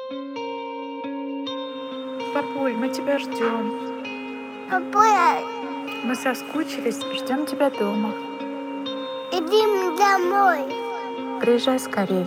Папуль, мы тебя ждем. Папуля, Мы соскучились, ждем тебя дома. иди домой. Приезжай скорей.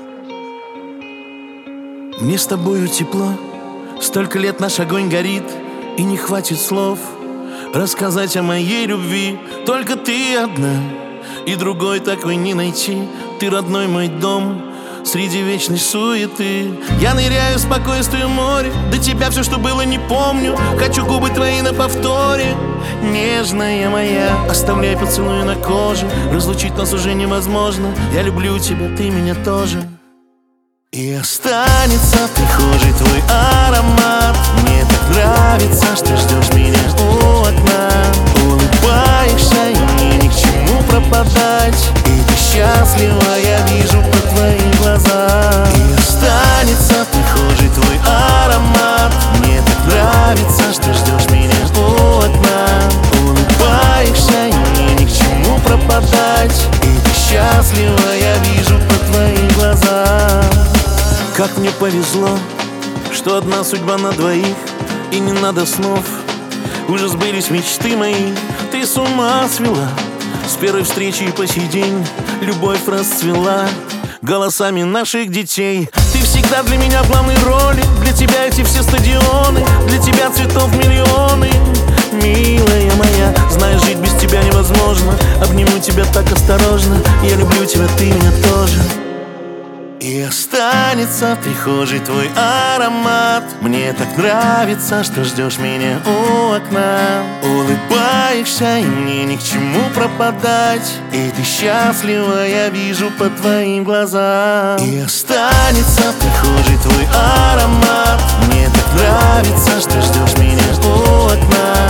Мне с тобою тепло, столько лет наш огонь горит, и не хватит слов рассказать о моей любви. Только ты одна, и другой такой не найти. Ты родной мой дом среди вечной суеты. Я ныряю в спокойствие море, до тебя все, что было, не помню. Хочу губы твои на повторе. Нежная моя, оставляй поцелуй на коже. Разлучить нас уже невозможно. Я люблю тебя, ты меня тоже. И останется в прихожей твой аромат. Мне так нравится, что ждешь меня у окна. Улыбаешься, и мне ни к чему пропадать. И ты счастлива, я вижу по твоим глазам. И останется в прихожей твой аромат. Мне так нравится, что ждешь меня у окна. Улыбаешься, и мне ни к чему пропадать. И ты счастлива, я вижу по твоим глазам. Как мне повезло, что одна судьба на двоих, и не надо снов. Уже сбылись мечты мои. Ты с ума свела, с первой встречи и по сей день любовь расцвела голосами наших детей. Ты всегда для меня в главной роли. Для тебя эти все стадионы, для тебя цветов миллионы. Милая моя, знаешь, жить без тебя невозможно. Обниму тебя так осторожно. Я люблю тебя, ты меня тоже. И останется в прихожей твой аромат. Мне так нравится, что ждешь меня у окна. Улыбаешься, и мне ни к чему пропадать. И ты счастлива, я вижу по твоим глазам. И останется в прихожей твой аромат. Мне так нравится, что ждешь меня у окна.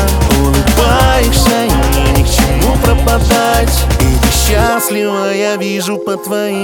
Улыбаешься, и мне ни к чему пропадать. И ты счастлива, я вижу по твоим